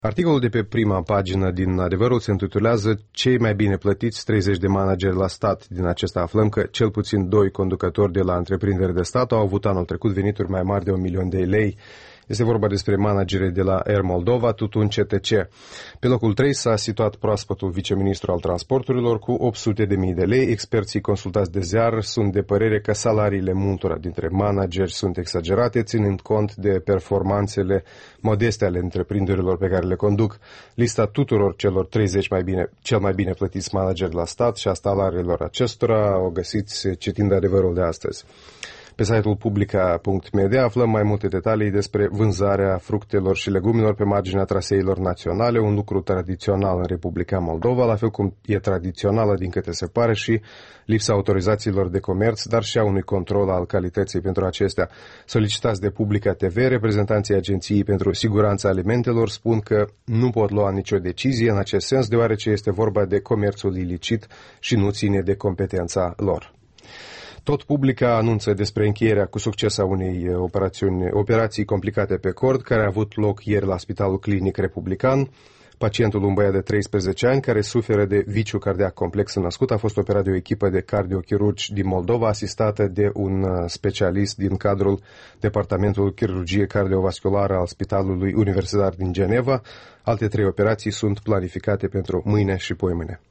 Articolul de pe prima pagină din Adevărul se intitulează Cei mai bine plătiți 30 de manageri la stat. Din acesta aflăm că cel puțin 2 conducători de la întreprinderi de stat au avut anul trecut venituri mai mari de 1 milion de lei. Este vorba despre managerii de la Air Moldova, Tutun CTC. Pe locul 3 s-a situat proaspătul viceministru al transporturilor cu 800.000 de lei. Experții consultați de ziar sunt de părere că salariile multora dintre manageri sunt exagerate, ținând cont de performanțele modeste ale întreprinderilor pe care le conduc. Lista tuturor celor 30 cel mai bine plătiți manageri la stat și a salariilor acestora o găsiți citind Adevărul de astăzi. Pe site-ul publica.media aflăm mai multe detalii despre vânzarea fructelor și legumilor pe marginea traseilor naționale, un lucru tradițional în Republica Moldova, la fel cum e tradițională, din câte se pare, și lipsa autorizațiilor de comerț, dar și a unui control al calității pentru acestea. Solicitați de Publica TV, reprezentanții Agenției pentru Siguranța Alimentelor spun că nu pot lua nicio decizie în acest sens, deoarece este vorba de comerțul ilicit și nu ține de competența lor. Tot Publica anunță despre încheierea cu succes a unei operații complicate pe cord, care a avut loc ieri la Spitalul Clinic Republican. Pacientul, un băiat de 13 ani, care suferă de viciu cardiac complex născut, a fost operat de o echipă de cardiochirurgi din Moldova, asistată de un specialist din cadrul Departamentului Chirurgie Cardiovasculară al Spitalului Universitar din Geneva. Alte 3 operații sunt planificate pentru mâine și poimâine.